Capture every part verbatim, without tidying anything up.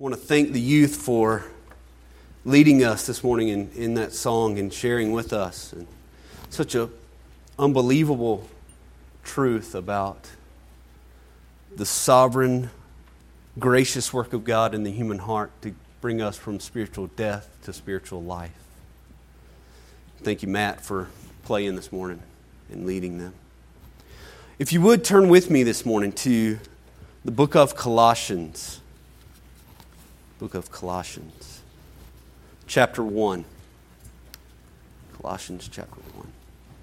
I want to thank the youth for leading us this morning in, in that song and sharing with us. And such a unbelievable truth about the sovereign, gracious work of God in the human heart to bring us from spiritual death to spiritual life. Thank you, Matt, for playing this morning and leading them. If you would turn with me this morning to the book of Colossians. Book of Colossians, chapter one. Colossians chapter one.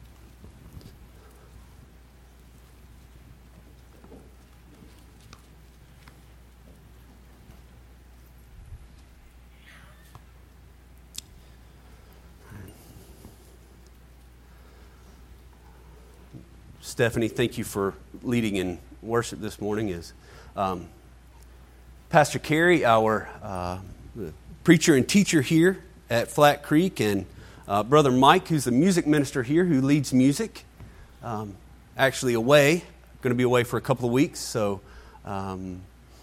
Stephanie, thank you for leading in worship this morning. As um, Pastor Carey, our uh, preacher and teacher here at Flat Creek, and uh, Brother Mike, who's the music minister here, who leads music, um, actually away, going to be away for a couple of weeks, so um,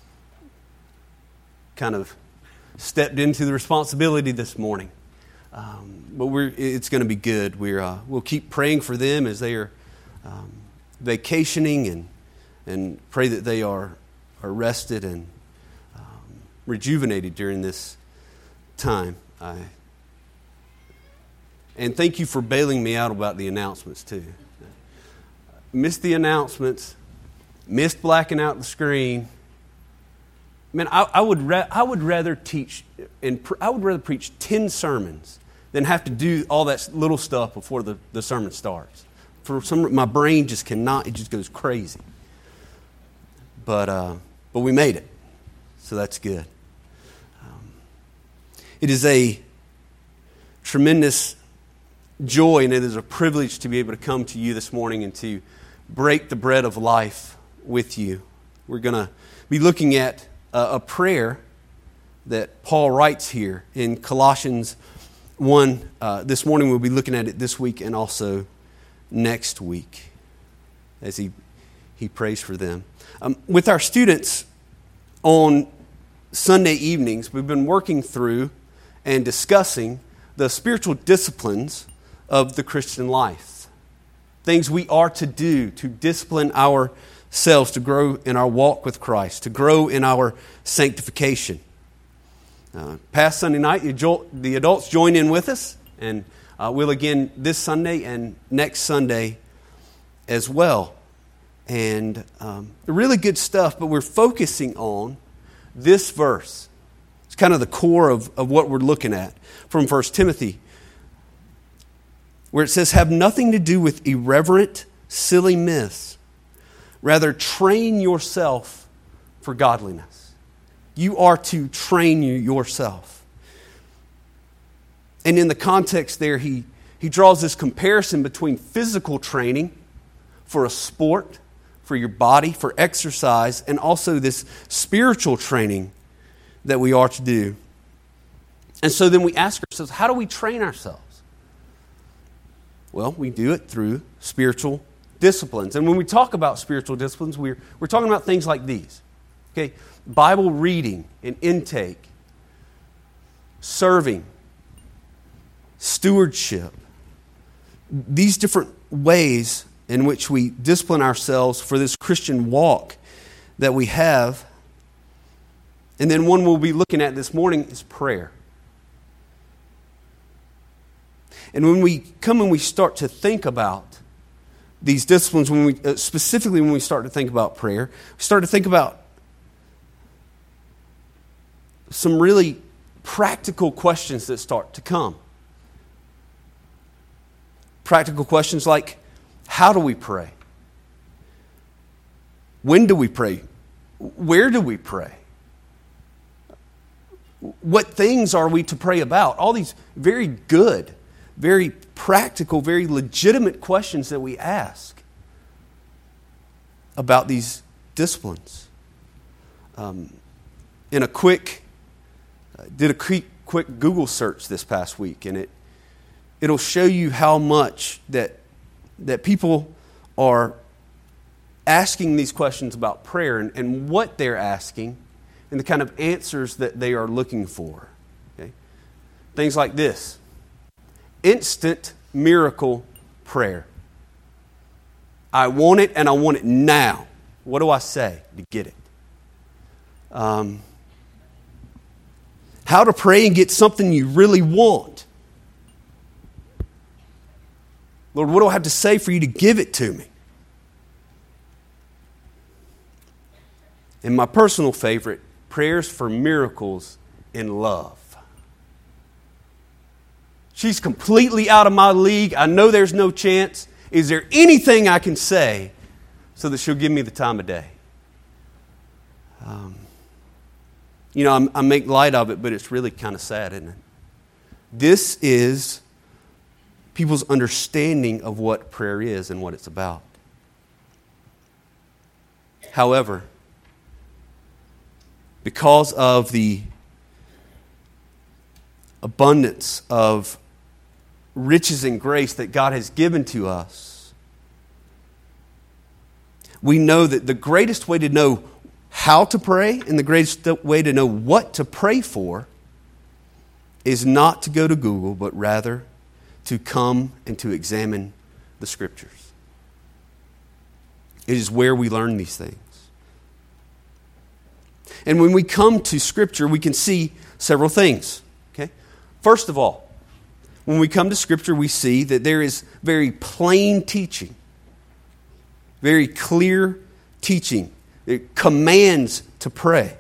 kind of stepped into the responsibility this morning. Um, but we're it's going to be good. We're uh, we'll keep praying for them as they are um, vacationing, and and pray that they are are rested and rejuvenated during this time. I, and thank you for bailing me out about the announcements too. Missed the announcements, missed blacking out the screen. Man, I, I would ra- I would rather teach and pr- I would rather preach ten sermons than have to do all that little stuff before the, the sermon starts. For some, my brain just cannot. It just goes crazy. But uh, but we made it, so that's good. It is a tremendous joy and it is a privilege to be able to come to you this morning and to break the bread of life with you. We're going to be looking at a, a prayer that Paul writes here in Colossians one. Uh, this morning we'll be looking at it this week and also next week as he, he prays for them. Um, with our students on Sunday evenings, we've been working through and discussing the spiritual disciplines of the Christian life. Things we are to do to discipline ourselves, to grow in our walk with Christ, to grow in our sanctification. Uh, past Sunday night, the adults joined in with us, and uh, we'll again this Sunday and next Sunday as well. And um, really good stuff, but we're focusing on this verse. It's kind of the core of, of what we're looking at from First Timothy, where it says, have nothing to do with irreverent, silly myths. Rather, train yourself for godliness. You are to train you yourself. And in the context there, he, he draws this comparison between physical training for a sport, for your body, for exercise, and also this spiritual training that we are to do. And so then we ask ourselves, how do we train ourselves? Well, we do it through spiritual disciplines. And when we talk about spiritual disciplines, we're, we're talking about things like these. Okay, Bible reading and intake, serving, stewardship. These different ways in which we discipline ourselves for this Christian walk that we have. And then one we'll be looking at this morning is prayer. And when we come and we start to think about these disciplines, when we uh, specifically when we start to think about prayer, we start to think about some really practical questions that start to come. Practical questions like, how do we pray? When do we pray? Where do we pray? What things are we to pray about? All these very good, very practical, very legitimate questions that we ask about these disciplines. Um, in a quick, uh, did a quick, quick Google search this past week, and it it'll show you how much that that people are asking these questions about prayer and, and what they're asking. and the kind of answers that they are looking for. Okay? Things like this. Instant miracle prayer. I want it and I want it now. What do I say to get it? Um, how to pray and get something you really want. Lord, what do I have to say for you to give it to me? And my personal favorite, prayers for miracles in love. She's completely out of my league. I know there's no chance. Is there anything I can say so that she'll give me the time of day? Um, you know, I'm, I make light of it, but it's really kind of sad, isn't it? This is people's understanding of what prayer is and what it's about. However, because of the abundance of riches and grace that God has given to us, we know that the greatest way to know how to pray and the greatest way to know what to pray for is not to go to Google, but rather to come and to examine the Scriptures. It is where we learn these things. And when we come to Scripture, we can see several things. Okay? First of all, when we come to Scripture, we see that there is very plain teaching, very clear teaching. It commands to pray.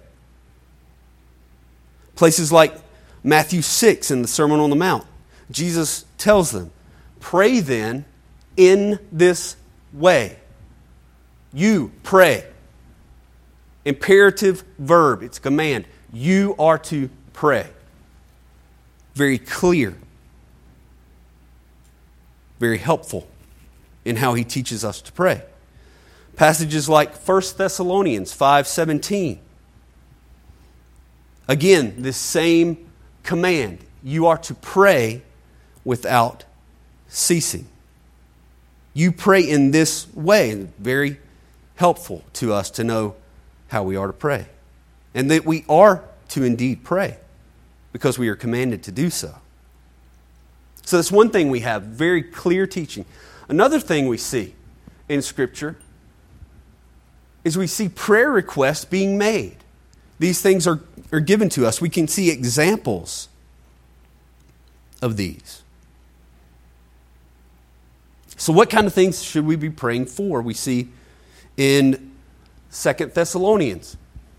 Places like Matthew six in the Sermon on the Mount, Jesus tells them, pray then in this way. You pray. Imperative verb, it's a command. You are to pray. Very clear. Very helpful in how he teaches us to pray. Passages like First Thessalonians five seventeen. Again, this same command. You are to pray without ceasing. You pray in this way. Very helpful to us to know how we are to pray. And that we are to indeed pray because we are commanded to do so. So that's one thing we have, very clear teaching. Another thing we see in Scripture is we see prayer requests being made. These things are, are given to us. We can see examples of these. So what kind of things should we be praying for? We see in Second Thessalonians.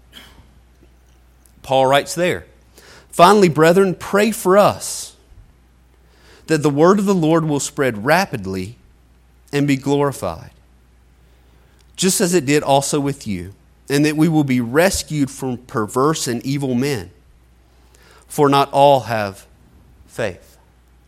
Paul writes there, finally, brethren, pray for us, that the word of the Lord will spread rapidly and be glorified, just as it did also with you, and that we will be rescued from perverse and evil men. For not all have faith.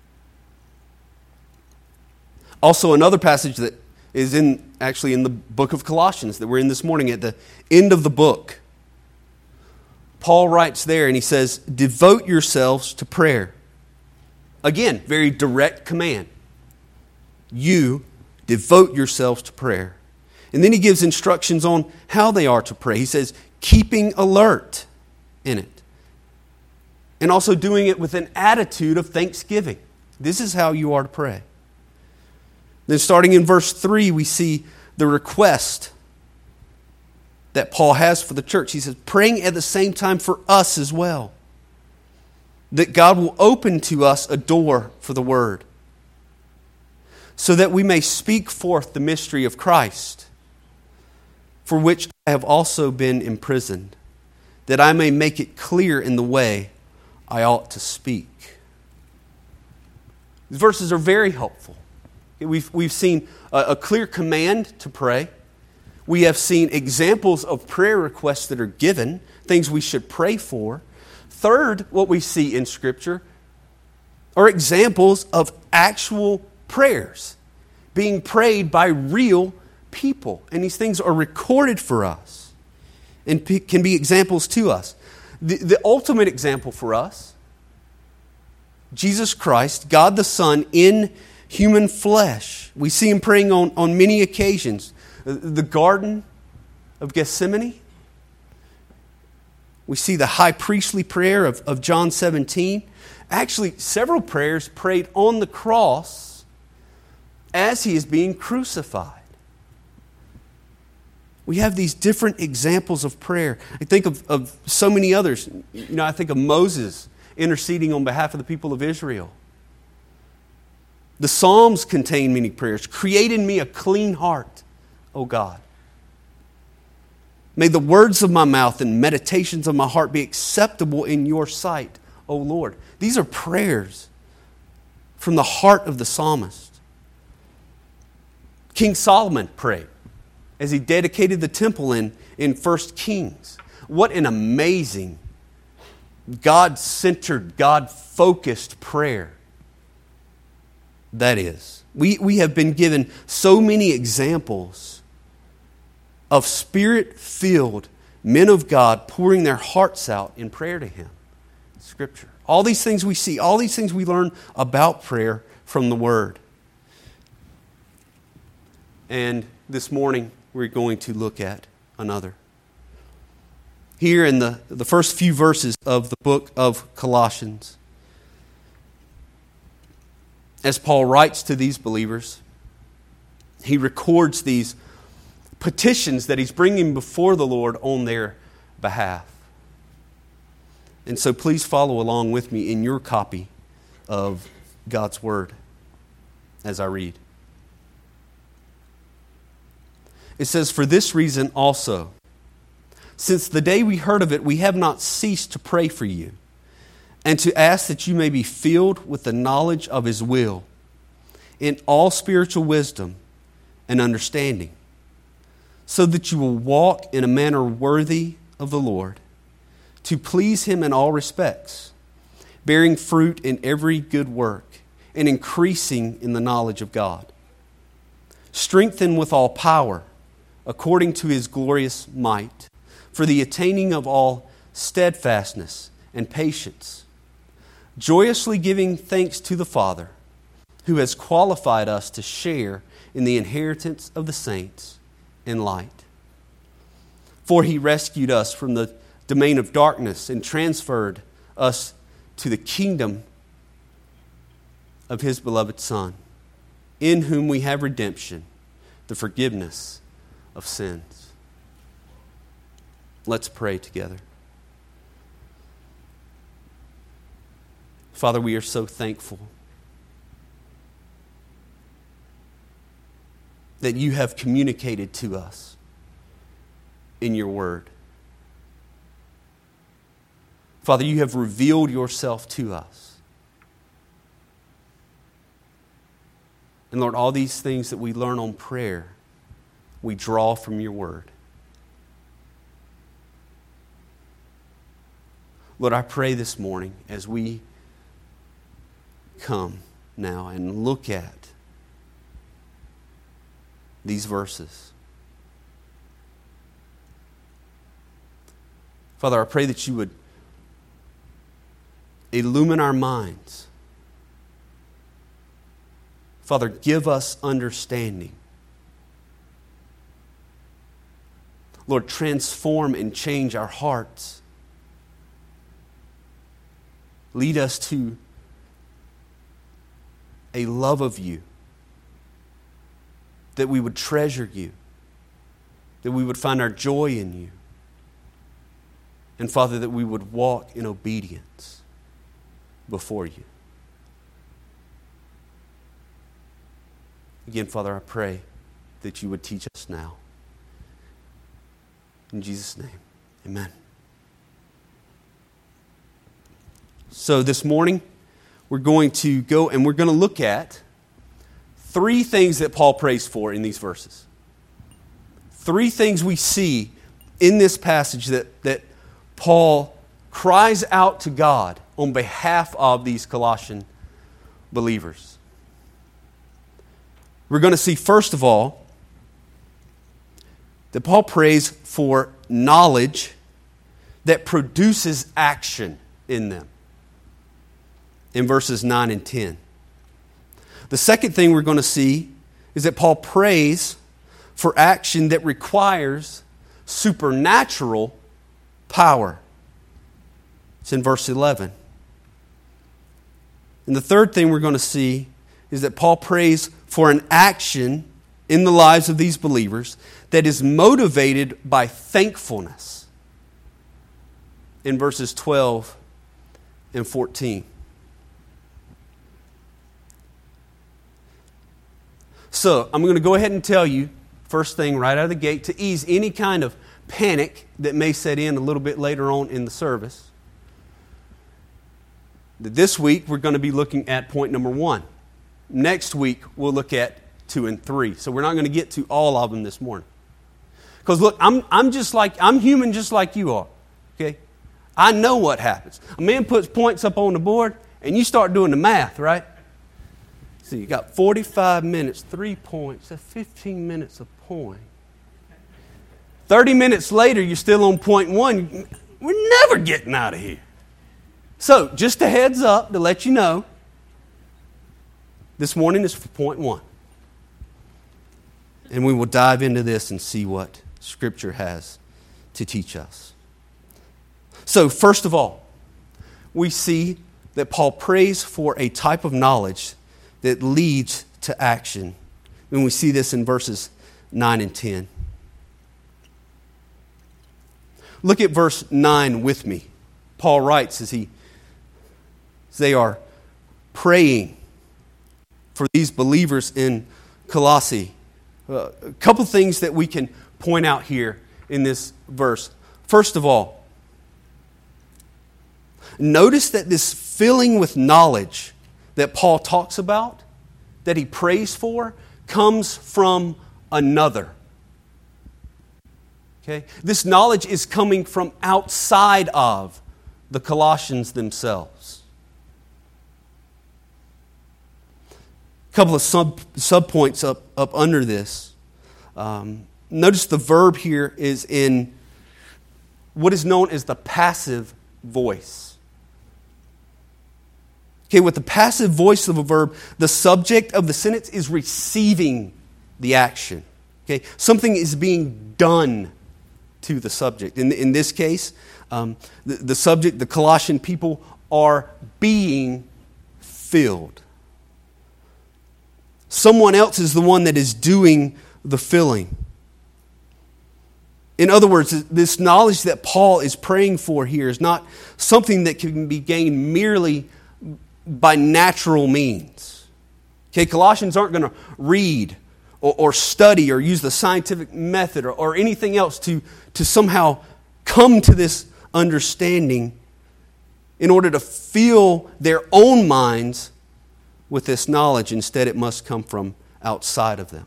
Also, another passage that is in actually in the book of Colossians that we're in this morning, at the end of the book. Paul writes there and he says, devote yourselves to prayer. Again, very direct command. You devote yourselves to prayer. And then he gives instructions on how they are to pray. He says, keeping alert in it. And also doing it with an attitude of thanksgiving. This is how you are to pray. Then starting in verse three, we see the request that Paul has for the church. He says, praying at the same time for us as well, that God will open to us a door for the word, so that we may speak forth the mystery of Christ, for which I have also been imprisoned, that I may make it clear in the way I ought to speak. These verses are very helpful. We've, we've seen a, a clear command to pray. We have seen examples of prayer requests that are given, things we should pray for. Third, what we see in Scripture are examples of actual prayers being prayed by real people. And these things are recorded for us and p- can be examples to us. The, the ultimate example for us, Jesus Christ, God the Son in human flesh. We see him praying on, on many occasions. The Garden of Gethsemane, We see the high priestly prayer of, of John seventeen. Actually, several prayers prayed on the cross as he is being crucified. We have these different examples of prayer. I think of, of so many others. You know, I think of Moses interceding on behalf of the people of Israel. The Psalms contain many prayers. Create in me a clean heart, O God. May the words of my mouth and meditations of my heart be acceptable in your sight, O Lord. These are prayers from the heart of the psalmist. King Solomon prayed as he dedicated the temple in, in First Kings. What an amazing, God-centered, God-focused prayer that is. We, we have been given so many examples of Spirit-filled men of God pouring their hearts out in prayer to Him. Scripture. All these things we see, all these things we learn about prayer from the Word. And this morning we're going to look at another. Here in the, the first few verses of the book of Colossians, as Paul writes to these believers, he records these petitions that he's bringing before the Lord on their behalf. And so please follow along with me in your copy of God's Word as I read. It says, "For this reason also, since the day we heard of it, we have not ceased to pray for you, and to ask that you may be filled with the knowledge of His will, in all spiritual wisdom and understanding, so that you will walk in a manner worthy of the Lord, to please Him in all respects, bearing fruit in every good work, and increasing in the knowledge of God, strengthened with all power, according to His glorious might, for the attaining of all steadfastness and patience, joyously giving thanks to the Father, who has qualified us to share in the inheritance of the saints in light. For He rescued us from the domain of darkness and transferred us to the kingdom of His beloved Son, in whom we have redemption, the forgiveness of sins." Let's pray together. Father, we are so thankful that you have communicated to us in your word. Father, you have revealed yourself to us. And Lord, all these things that we learn on prayer, we draw from your word. Lord, I pray this morning as we come now and look at these verses. Father, I pray that you would illumine our minds. Father, give us understanding. Lord, transform and change our hearts. Lead us to a love of you, that we would treasure you, that we would find our joy in you, and Father, that we would walk in obedience before you. Again, Father, I pray that you would teach us now. In Jesus' name, amen. So this morning, we're going to go and we're going to look at three things that Paul prays for in these verses. Three things we see in this passage that, that Paul cries out to God on behalf of these Colossian believers. We're going to see, first of all, that Paul prays for knowledge that produces action in them in verses nine and ten. The second thing we're going to see is that Paul prays for action that requires supernatural power It's in verse eleven. And the third thing we're going to see is that Paul prays for an action in the lives of these believers that is motivated by thankfulness in verses twelve and fourteen. So, I'm going to go ahead and tell you, first thing right out of the gate, to ease any kind of panic that may set in a little bit later on in the service, that this week we're going to be looking at point number one. Next week we'll look at two and three. So we're not going to get to all of them this morning. Because look, I'm I'm just like I'm human just like you are. Okay? I know what happens. A man puts points up on the board and you start doing the math, right? So you got forty-five minutes, three points, that's fifteen minutes a point. thirty minutes later, you're still on point one. We're never getting out of here. So, just a heads up to let you know, this morning is for point one. And we will dive into this and see what Scripture has to teach us. So, first of all, we see that Paul prays for a type of knowledge that leads to action. And we see this in verses nine and ten. Look at verse nine with me. Paul writes as he as they are praying for these believers in Colossae. Uh, a couple things that we can point out here in this verse. First of all, notice that this filling with knowledge that Paul talks about, that he prays for, comes from another. Okay? This knowledge is coming from outside of the Colossians themselves. A couple of sub subpoints up, up under this. Um, notice the verb here is in what is known as the passive voice. Okay, with the passive voice of a verb, the subject of the sentence is receiving the action. Okay, something is being done to the subject. In, in this case, um, the, the subject, the Colossian people, are being filled. Someone else is the one that is doing the filling. In other words, this knowledge that Paul is praying for here is not something that can be gained merely by natural means. Okay, Colossians aren't going to read or, or study or use the scientific method or, or anything else to, to somehow come to this understanding in order to fill their own minds with this knowledge. Instead, it must come from outside of them.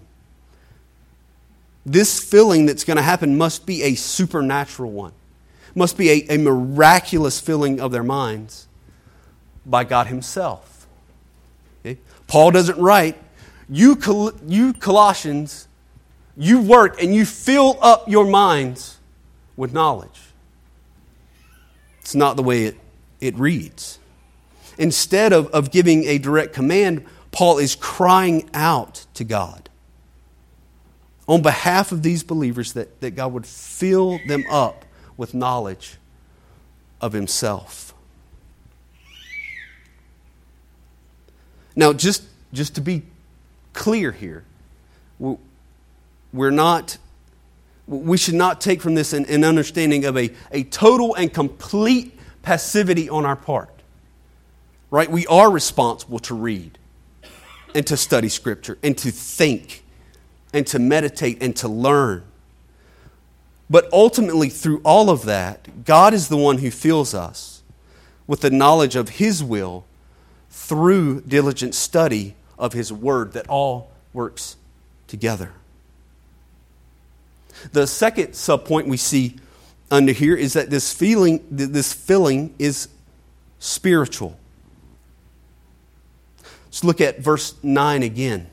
This filling that's going to happen must be a supernatural one. Must be a, a miraculous filling of their minds by God Himself. Okay? Paul doesn't write, you, Col- you Colossians, you work and you fill up your minds with knowledge. It's not the way it, it reads. Instead of, of giving a direct command, Paul is crying out to God on behalf of these believers that, that God would fill them up with knowledge of Himself. Now, just, just to be clear here, we're not, we should not take from this an, an understanding of a, a total and complete passivity on our part. Right? We are responsible to read and to study Scripture and to think and to meditate and to learn. But ultimately, through all of that, God is the one who fills us with the knowledge of His will through diligent study of His Word that all works together. The second subpoint we see under here is that this feeling, this filling is spiritual. Let's look at verse nine again.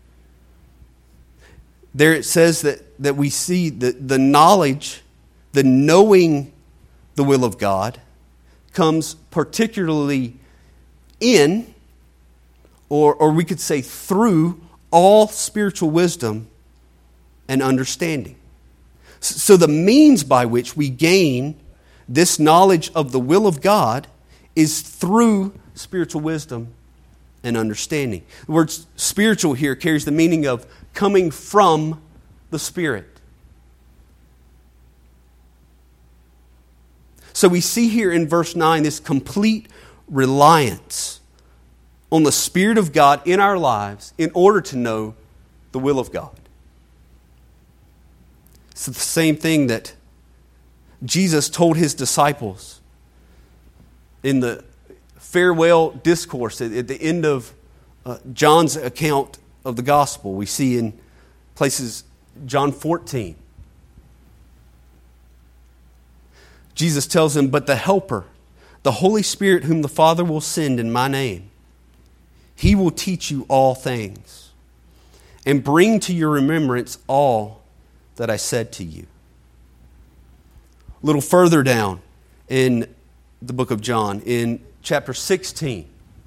There it says that, that we see the, the knowledge, the knowing the will of God comes particularly in, or, or we could say through, all spiritual wisdom and understanding. So the means by which we gain This knowledge of the will of God is through spiritual wisdom and understanding. The word spiritual here carries the meaning of coming from the Spirit. So we see here in verse nine this complete reliance on the Spirit of God in our lives in order to know the will of God. It's the same thing that Jesus told his disciples in the farewell discourse at the end of uh, John's account of the gospel. We see in places John fourteen. Jesus tells them, "But the Helper, the Holy Spirit whom the Father will send in my name, He will teach you all things and bring to your remembrance all that I said to you." A little further down in the book of John, in chapter sixteen,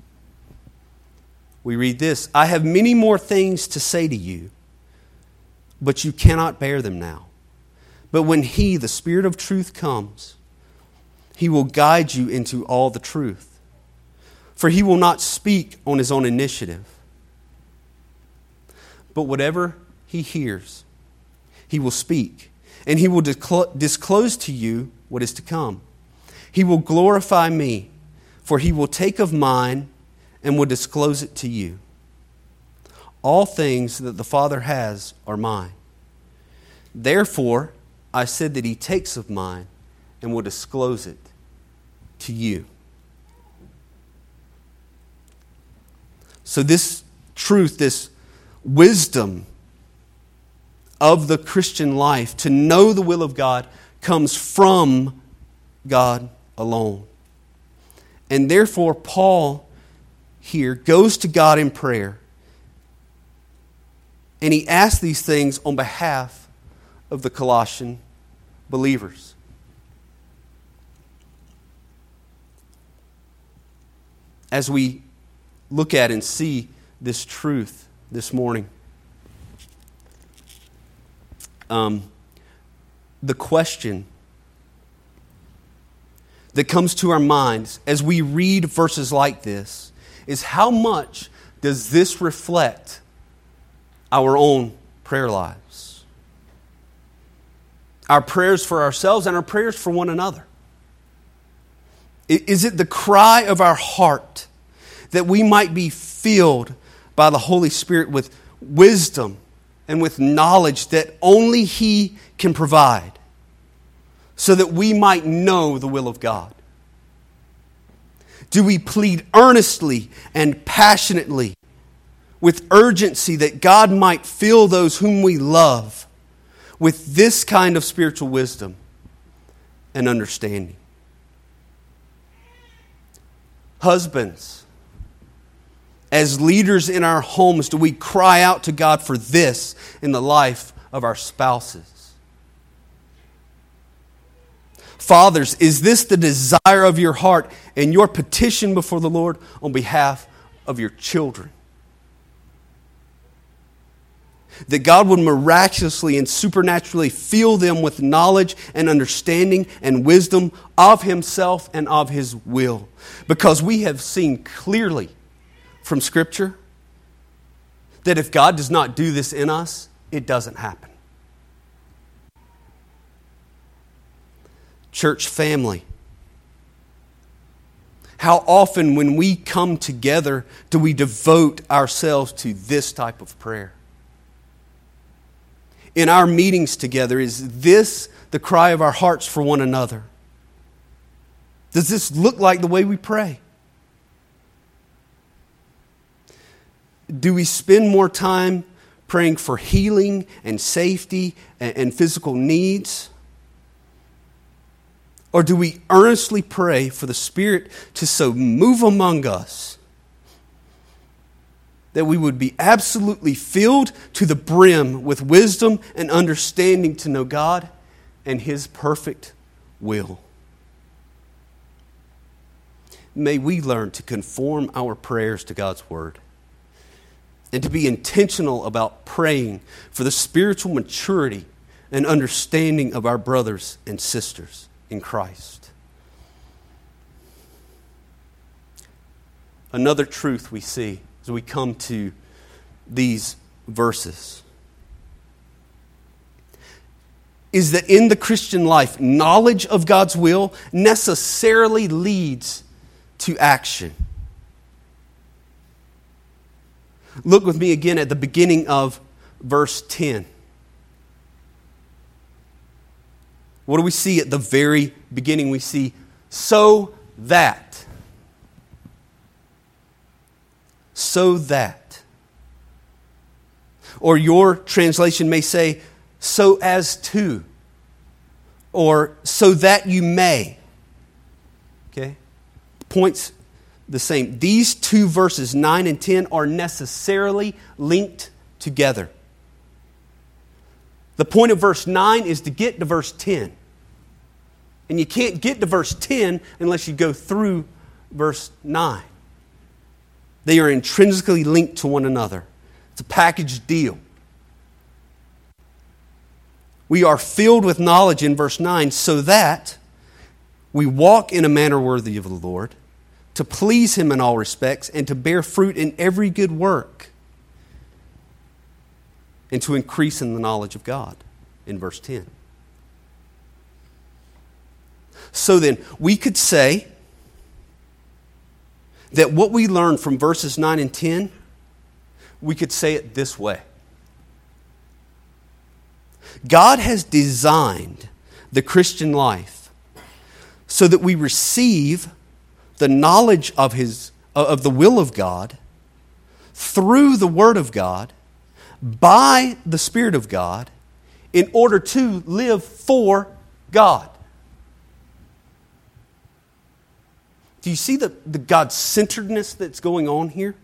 we read this, "I have many more things to say to you, but you cannot bear them now. But when He, the Spirit of truth, comes, He will guide you into all the truth. For He will not speak on His own initiative. But whatever He hears, He will speak, and He will disclose to you what is to come. He will glorify Me, for He will take of mine and will disclose it to you. All things that the Father has are mine. Therefore, I said that He takes of mine and will disclose it to you." So this truth, this wisdom of the Christian life, to know the will of God, comes from God alone. And therefore, Paul here goes to God in prayer, and he asks these things on behalf of the Colossian believers. As we look at and see this truth this morning, um, the question that comes to our minds as we read verses like this is, how much does this reflect our own prayer lives? Our prayers for ourselves and our prayers for one another. Is it the cry of our heart that we might be filled by the Holy Spirit with wisdom and with knowledge that only He can provide, so that we might know the will of God? Do we plead earnestly and passionately with urgency that God might fill those whom we love with this kind of spiritual wisdom and understanding? Husbands, as leaders in our homes, do we cry out to God for this in the life of our spouses? Fathers, is this the desire of your heart and your petition before the Lord on behalf of your children? That God would miraculously and supernaturally fill them with knowledge and understanding and wisdom of Himself and of His will. Because we have seen clearly from Scripture that if God does not do this in us, it doesn't happen. Church family, how often when we come together do we devote ourselves to this type of prayer? In our meetings together, is this the cry of our hearts for one another? Does this look like the way we pray? Do we spend more time praying for healing and safety and, and physical needs? Or do we earnestly pray for the Spirit to so move among us that we would be absolutely filled to the brim with wisdom and understanding to know God and His perfect will? May we learn to conform our prayers to God's Word and to be intentional about praying for the spiritual maturity and understanding of our brothers and sisters in Christ. another truth we see as we come to these verses is that in the Christian life, knowledge of God's will necessarily leads to action. Look with me again at the beginning of verse ten. What do we see at the very beginning? We see, so that. So that. Or your translation may say, so as to. Or so that you may. Okay? Points the same. These two verses, nine and ten, are necessarily linked together. The point of verse nine is to get to verse ten. And you can't get to verse ten unless you go through verse nine. They are intrinsically linked to one another. It's a package deal. We are filled with knowledge in verse nine so that we walk in a manner worthy of the Lord, to please Him in all respects, and to bear fruit in every good work, and to increase in the knowledge of God, in verse ten. So then, we could say that what we learn from verses nine and ten, we could say it this way. God has designed the Christian life so that we receive the knowledge of His, of the will of God through the Word of God, by the Spirit of God, in order to live for God. Do you see the, the God-centeredness that's going on here?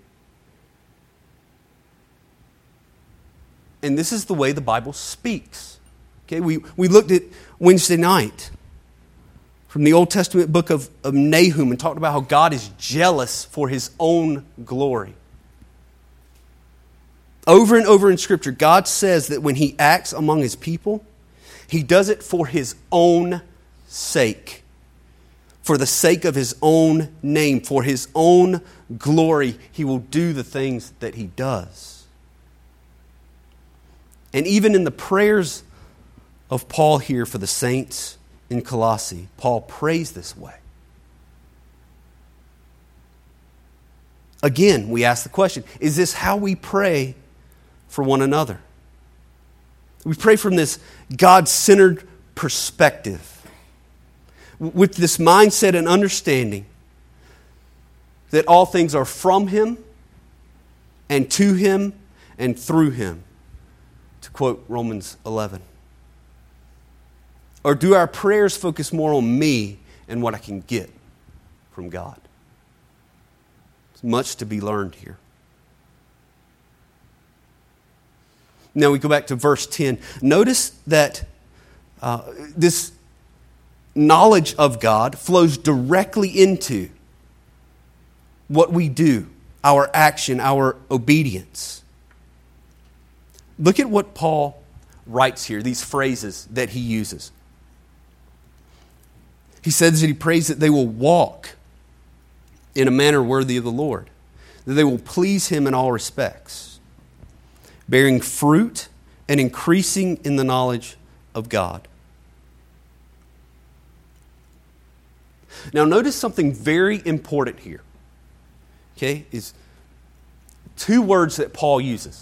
And this is the way the Bible speaks. Okay, we, we looked at Wednesday night from the Old Testament book of, of Nahum and talked about how God is jealous for His own glory. Over and over in Scripture, God says that when He acts among His people, He does it for His own sake. For the sake of His own name, for His own glory, He will do the things that He does. And even in the prayers of Paul here for the saints in Colossae, Paul prays this way. Again, we ask the question, is this how we pray for one another? We pray from this God-centered perspective, with this mindset and understanding that all things are from Him and to Him and through Him, to quote Romans eleven. Or do our prayers focus more on me and what I can get from God? There's much to be learned here. Now we go back to verse ten. Notice that uh, this knowledge of God flows directly into what we do, our action, our obedience. Look at what Paul writes here, these phrases that he uses. He says that he prays that they will walk in a manner worthy of the Lord, that they will please Him in all respects, bearing fruit and increasing in the knowledge of God. Now notice something very important here. Okay, is two words that Paul uses.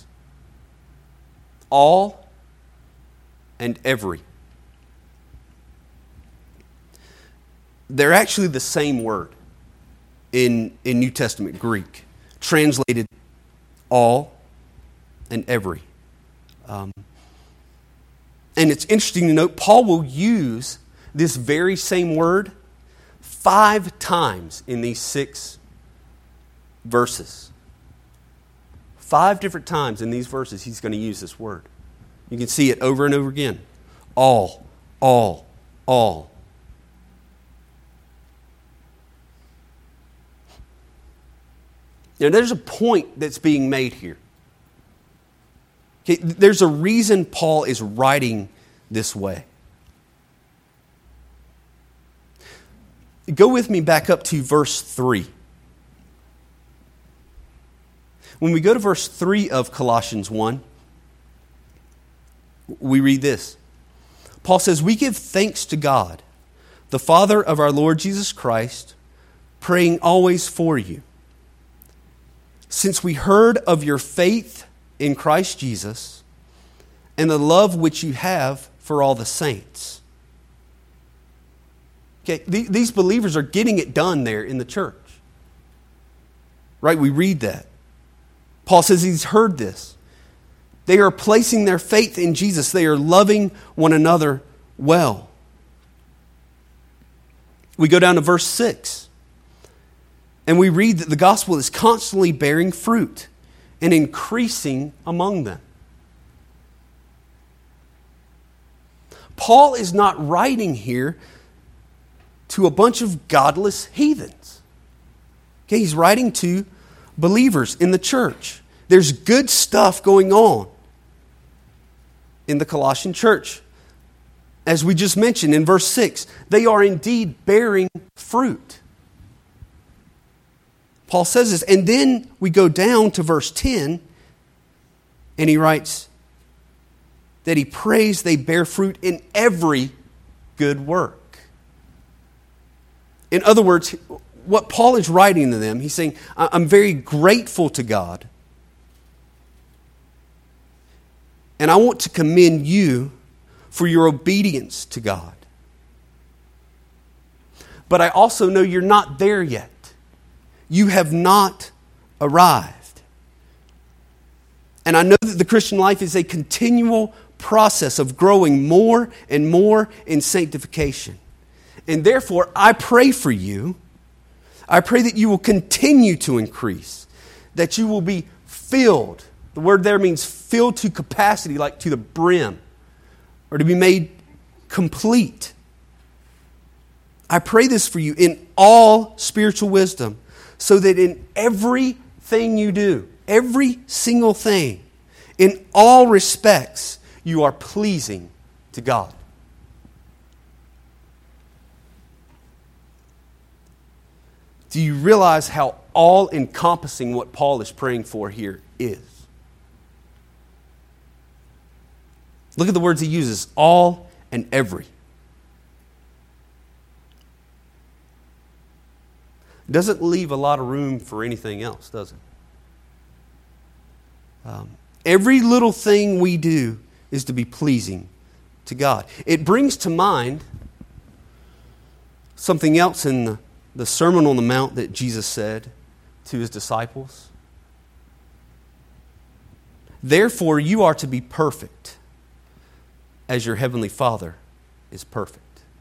All and every. They're actually the same word in, in New Testament Greek, translated all and every. Um, and it's interesting to note, Paul will use this very same word five times in these six verses. Five different times in these verses he's going to use this word. You can see it over and over again. All, all, all. Now there's a point that's being made here. Okay, there's a reason Paul is writing this way. Go with me back up to verse three. When we go to verse three of Colossians one, we read this. Paul says, "We give thanks to God, the Father of our Lord Jesus Christ, praying always for you, since we heard of your faith in Christ Jesus and the love which you have for all the saints." Okay, these believers are getting it done there in the church. Right? We read that. Paul says he's heard this. They are placing their faith in Jesus. They are loving one another well. We go down to verse six. And we read that the gospel is constantly bearing fruit and increasing among them. Paul is not writing here to a bunch of godless heathens. Okay, he's writing to believers in the church. There's good stuff going on in the Colossian church. As we just mentioned in verse six, they are indeed bearing fruit. Paul says this, and then we go down to verse ten, and he writes that he prays they bear fruit in every good work. In other words, what Paul is writing to them, he's saying, I'm very grateful to God, and I want to commend you for your obedience to God. But I also know you're not there yet. You have not arrived. And I know that the Christian life is a continual process of growing more and more in sanctification. And therefore, I pray for you. I pray that you will continue to increase, that you will be filled. The word there means filled to capacity, like to the brim, or to be made complete. I pray this for you in all spiritual wisdom, so that in everything you do, every single thing, in all respects, you are pleasing to God. Do you realize how all-encompassing what Paul is praying for here is? Look at the words he uses, all and every. Doesn't leave a lot of room for anything else, does it? Um, every little thing we do is to be pleasing to God. It brings to mind something else in the, the Sermon on the Mount that Jesus said to his disciples. Therefore, you are to be perfect as your heavenly Father is perfect.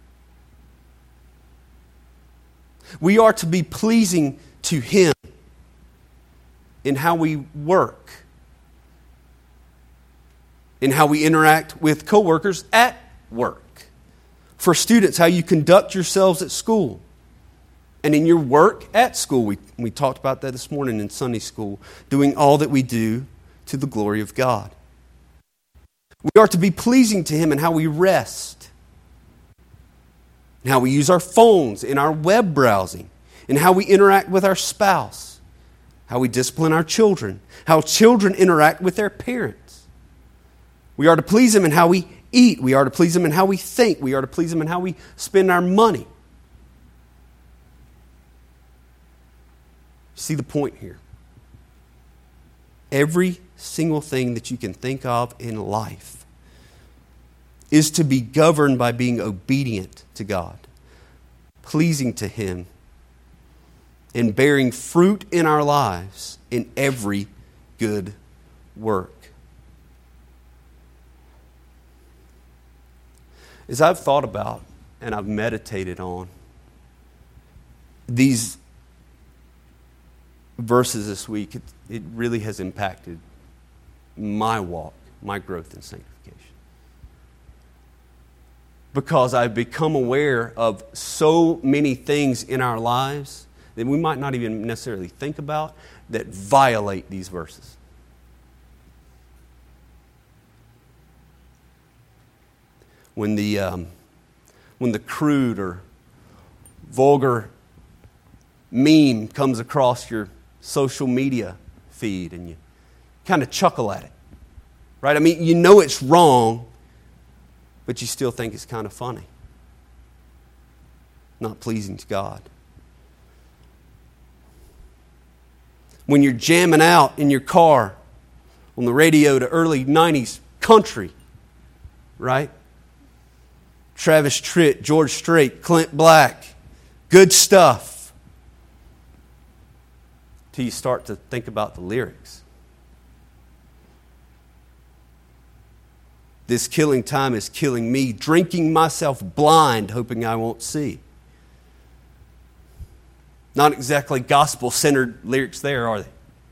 We are to be pleasing to Him in how we work, in how we interact with coworkers at work. For students, how you conduct yourselves at school, and in your work at school. We, we talked about that this morning in Sunday school, doing all that we do to the glory of God. We are to be pleasing to Him in how we rest, in how we use our phones, in our web browsing, in how we interact with our spouse, how we discipline our children, how children interact with their parents. We are to please Him in how we eat. We are to please Him in how we think. We are to please Him in how we spend our money. See the point here. Every single thing that you can think of in life is to be governed by being obedient to God, pleasing to Him, and bearing fruit in our lives in every good work. As I've thought about and I've meditated on these verses this week, it, it really has impacted my walk, my growth in sanctification. Because I've become aware of so many things in our lives that we might not even necessarily think about that violate these verses. When the um, when the crude or vulgar meme comes across your social media feed and you kind of chuckle at it, right? I mean, you know it's wrong, but you still think it's kind of funny. Not pleasing to God. When you're jamming out in your car on the radio to early nineties country, right? Travis Tritt, George Strait, Clint Black, good stuff. Till you start to think about the lyrics. This killing time is killing me, drinking myself blind, hoping I won't see. Not exactly gospel-centered lyrics there, are they?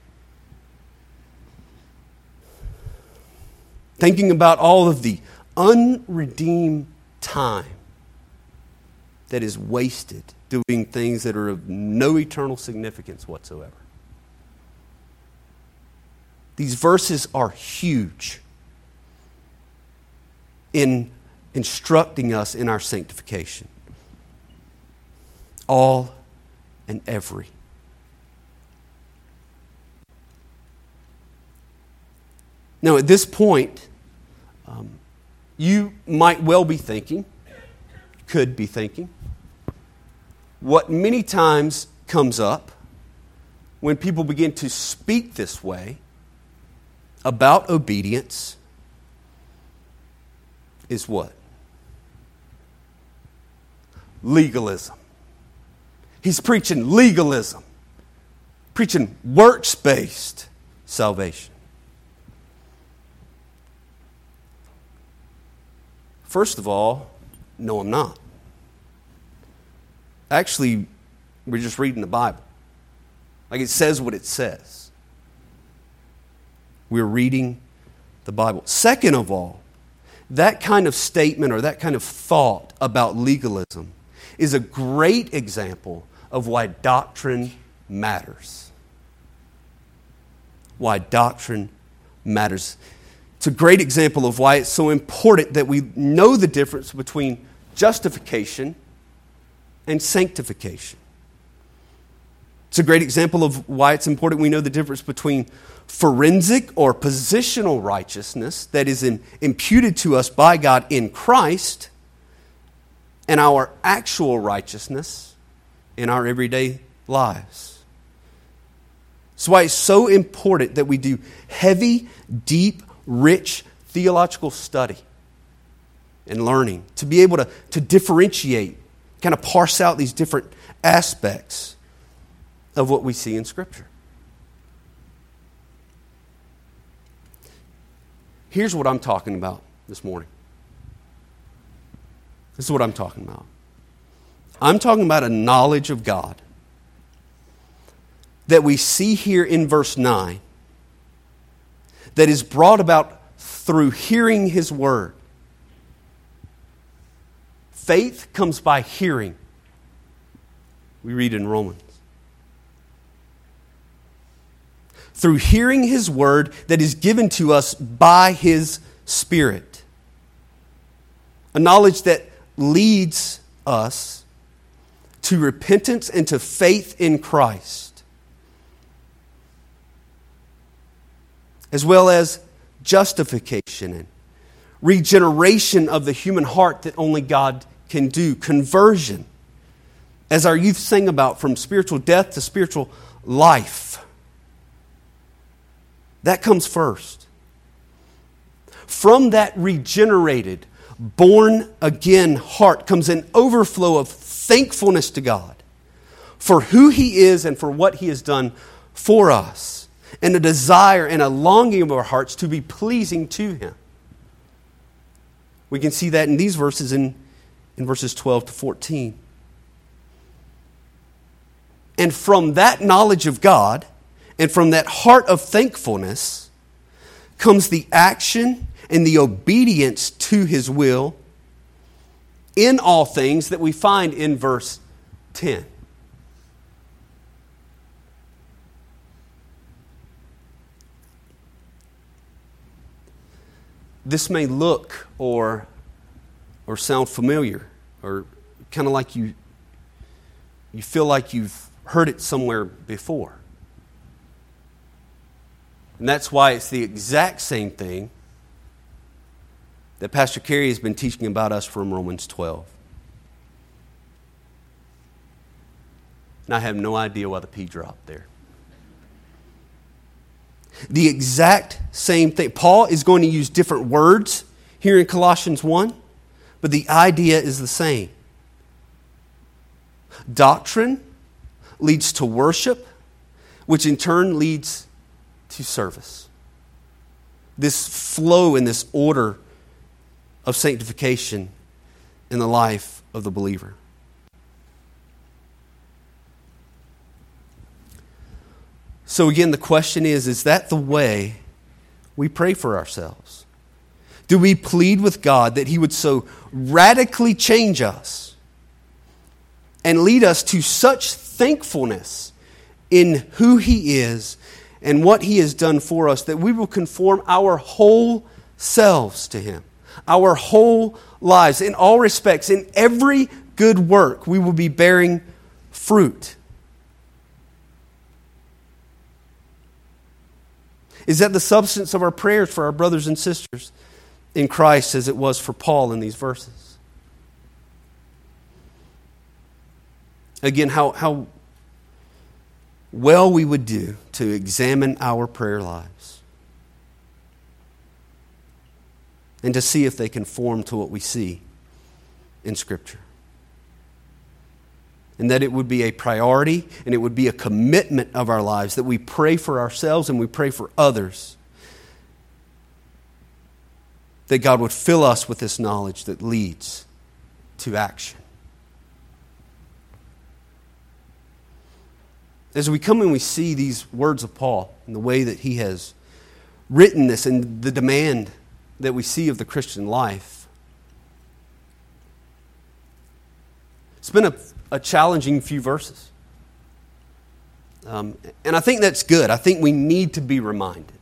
Thinking about all of the unredeemed time that is wasted doing things that are of no eternal significance whatsoever. These verses are huge in instructing us in our sanctification. All and every. Now, at this point, um, you might well be thinking, could be thinking, what many times comes up when people begin to speak this way about obedience is what? Legalism. He's preaching legalism, preaching works-based salvation. First of all, no, I'm not. Actually, we're just reading the Bible. Like it says what it says. We're reading the Bible. Second of all, that kind of statement or that kind of thought about legalism is a great example of why doctrine matters. Why doctrine matters. It's a great example of why it's so important that we know the difference between justification and sanctification. It's a great example of why it's important we know the difference between forensic or positional righteousness that is in, imputed to us by God in Christ and our actual righteousness in our everyday lives. That's why it's so important that we do heavy, deep, rich theological study and learning to be able to, to differentiate, kind of parse out these different aspects of what we see in Scripture. Here's what I'm talking about this morning. This is what I'm talking about. I'm talking about a knowledge of God that we see here in verse nine that is brought about through hearing His Word. Faith comes by hearing. We read in Romans. Through hearing His Word that is given to us by His Spirit. A knowledge that leads us to repentance and to faith in Christ, as well as justification and regeneration of the human heart that only God can do, conversion, as our youth sang about, from spiritual death to spiritual life. That comes first. From that regenerated, born again heart comes an overflow of thankfulness to God for who He is and for what He has done for us, and a desire and a longing of our hearts to be pleasing to Him. We can see that in these verses in, in verses twelve to fourteen. And from that knowledge of God and from that heart of thankfulness comes the action and the obedience to His will in all things that we find in verse ten. This may look or, or sound familiar, or kind of like you, you feel like you've heard it somewhere before. And that's why it's the exact same thing that Pastor Kerry has been teaching about us from Romans twelve. And I have no idea why the P dropped there. The exact same thing. Paul is going to use different words here in Colossians one, but the idea is the same. Doctrine leads to worship, which in turn leads to service. This flow and this order of sanctification in the life of the believer. So again, the question is, is that the way we pray for ourselves? Do we plead with God that He would so radically change us and lead us to such thankfulness in who He is and what He has done for us that we will conform our whole selves to Him, our whole lives, in all respects, in every good work, we will be bearing fruit? Is that the substance of our prayers for our brothers and sisters in Christ as it was for Paul in these verses? Again, how, how well we would do to examine our prayer lives and to see if they conform to what we see in Scripture. And that it would be a priority and it would be a commitment of our lives that we pray for ourselves and we pray for others. That God would fill us with this knowledge that leads to action. As we come and we see these words of Paul and the way that he has written this and the demand that we see of the Christian life, it's been a A challenging few verses. Um, and I think that's good. I think we need to be reminded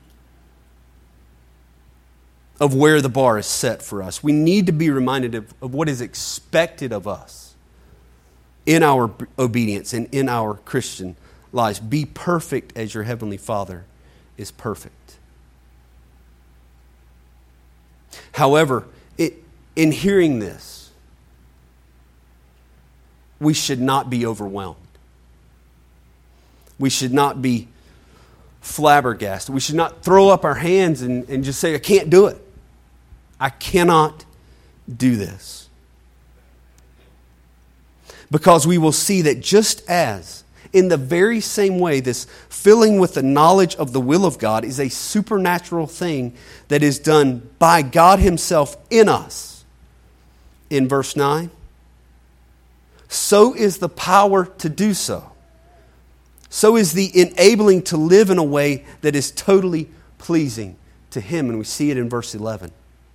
of where the bar is set for us. We need to be reminded of, of what is expected of us in our obedience and in our Christian lives. Be perfect as your Heavenly Father is perfect. However, it, in hearing this, we should not be overwhelmed. We should not be flabbergasted. We should not throw up our hands and, and just say, I can't do it. I cannot do this. Because we will see that just as, in the very same way, this filling with the knowledge of the will of God is a supernatural thing that is done by God Himself in us. In verse nine, so is the power to do so. So is the enabling to live in a way that is totally pleasing to Him. And we see it in verse eleven.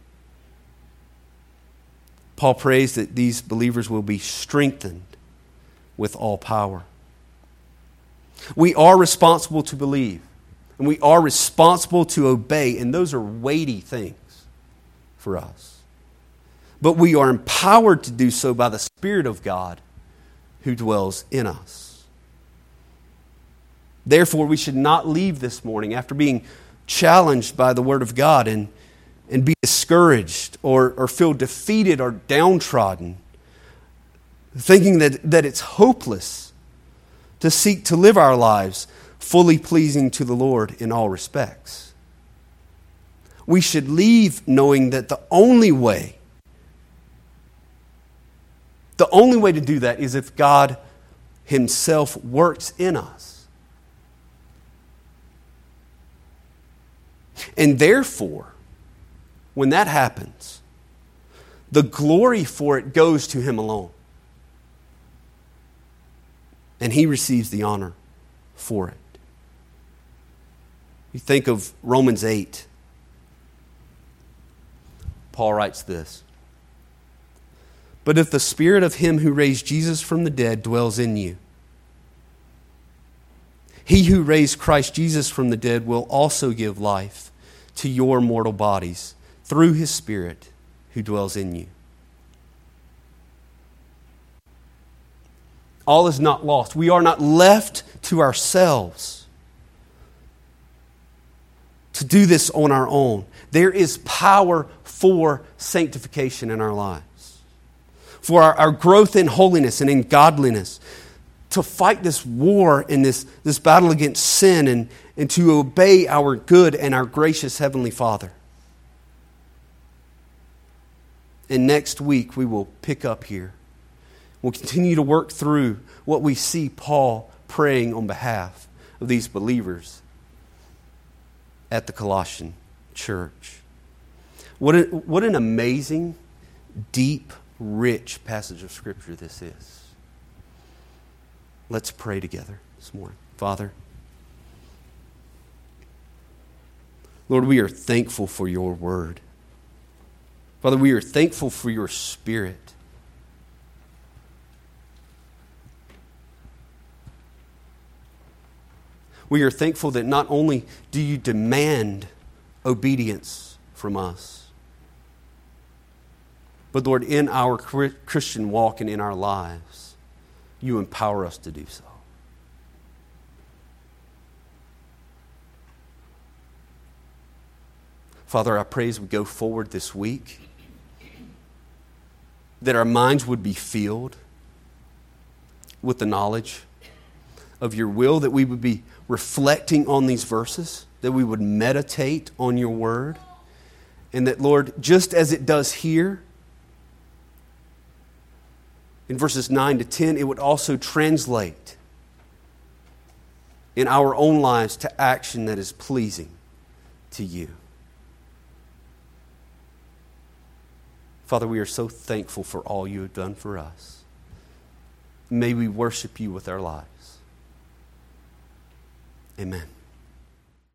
Paul prays that these believers will be strengthened with all power. We are responsible to believe. And we are responsible to obey. And those are weighty things for us. But we are empowered to do so by the Spirit of God who dwells in us. Therefore, we should not leave this morning after being challenged by the Word of God and, and be discouraged or, or feel defeated or downtrodden, thinking that, that it's hopeless to seek to live our lives fully pleasing to the Lord in all respects. We should leave knowing that the only way The only way to do that is if God Himself works in us. And therefore, when that happens, the glory for it goes to Him alone. And He receives the honor for it. You think of Romans eight. Paul writes this. But if the Spirit of Him who raised Jesus from the dead dwells in you, He who raised Christ Jesus from the dead will also give life to your mortal bodies through His Spirit who dwells in you. All is not lost. We are not left to ourselves. to do this on our own. There is power for sanctification in our lives, for our, our growth in holiness and in godliness, to fight this war and this, this battle against sin and, and to obey our good and our gracious Heavenly Father. And next week we will pick up here. We'll continue to work through what we see Paul praying on behalf of these believers at the Colossian church. What, a, what an amazing, deep, rich passage of Scripture this is. Let's pray together this morning. Father, Lord, we are thankful for your word. Father, we are thankful for your Spirit. We are thankful that not only do you demand obedience from us, but Lord, in our Christian walk and in our lives, you empower us to do so. Father, I pray as we go forward this week that our minds would be filled with the knowledge of your will, that we would be reflecting on these verses, that we would meditate on your word, and that, Lord, just as it does here, in verses nine to ten, it would also translate in our own lives to action that is pleasing to you. Father, we are so thankful for all you have done for us. May we worship you with our lives. Amen.